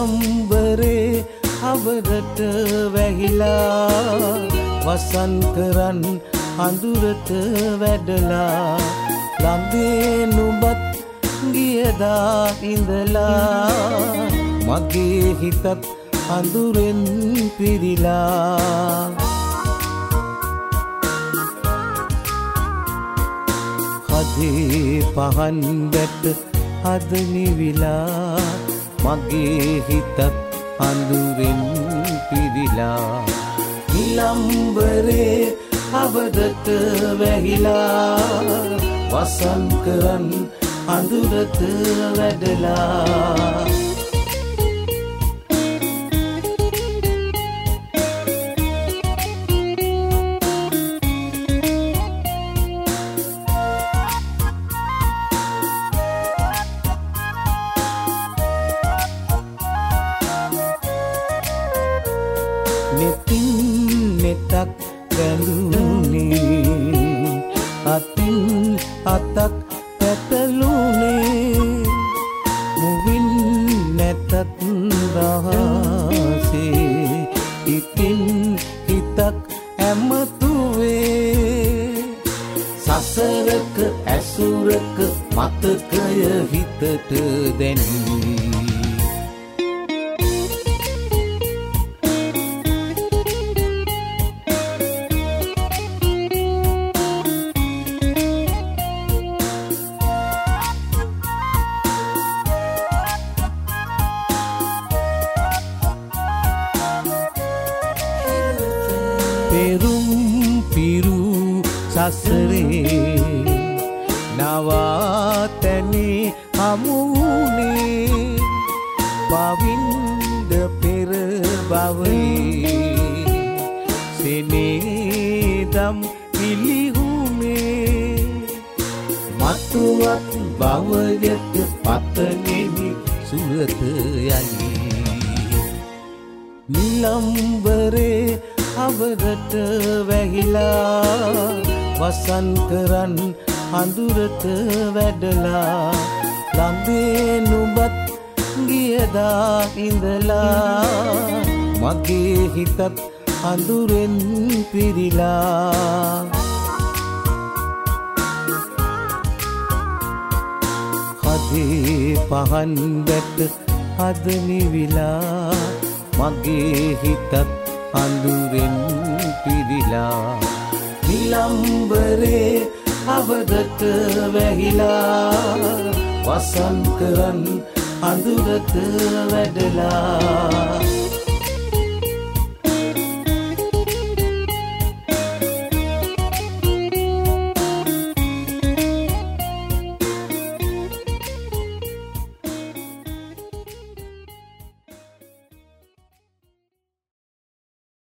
නිලම්බරේ අවරට වැහිලා වසන් කරන් අඳුරට වැඩලා ළඟේ නුඹත් ගියදා ඉඳලා මගේ හිතත් අඳුරෙන් පිරිලා හදේ පහන් වැට අද නිවිලා මගේ හිතත් අඳුරෙන් පිරිලා නිලම්බරේ අවදට වැහිලා වසන් කරන් අඳුරට වැඩලා නෙතින් නෙතක් බැඳුනේ අතින් අතක් පැතලුනේ මුවින් නැතත් රහසේ ඉතින් හිතක් ඇමතුවේ සසරක ඇසුරක මතකය හිතට දැනී පෙරුම් පිරු සසරේ නවාතැනේ හමුුනේ පවින්ද පෙර බවයේ සෙනේදම් පිළිහුනේ මතුවත් බවයට පතනෙමි සුරත යයි නිලම්බරේ අවරට වැහිලා වසන් කරන් අඳුරට වැඩලා ළඟේ නුඹත් ගියදා ඉඳලා මගේ හිතත් අඳුරෙන් පිරිලා හදේ පහන් වැට අද නිවිලා මගේ හිතත් අඳුරෙන් පිරිලා නිලම්බරේ අවදට වැහිලා වසන් කරන් අඳුරට වැඩලා